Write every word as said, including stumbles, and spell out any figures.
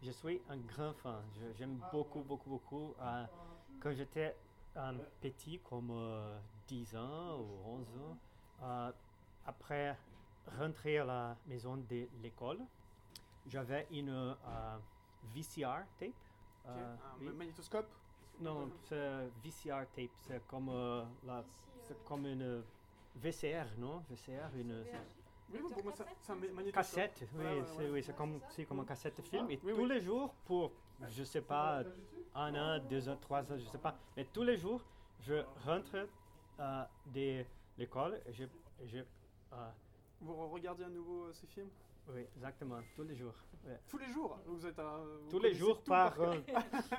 je suis un grand fan. Je- j'aime beaucoup, beaucoup, beaucoup. Euh, quand j'étais un petit, comme euh, dix ans ou onze ans, euh, après rentrer à la maison de l'école, j'avais une euh, V C R tape. Ok, Euh, un oui. magnétoscope. Non, c'est V C R tape, c'est comme, euh, la, c'est comme une V C R, non? V C R, une Oui, bon, pour moi, ça- c'est un ma- magnétoscope. cassette, oui, Voilà, voilà, c'est, voilà. oui, c'est comme, c'est comme un cassette de film. Et Oui, tous oui. les jours, pour, je sais pas, un an, deux ans, trois ans, je sais pas, mais tous les jours, je rentre euh, de l'école et je, et je euh, Vous regardez à nouveau euh, ces films oui, exactement, tous les jours. Ouais. tous les jours. Vous êtes un, vous Tous les connaissez jours tout par, cœur. euh,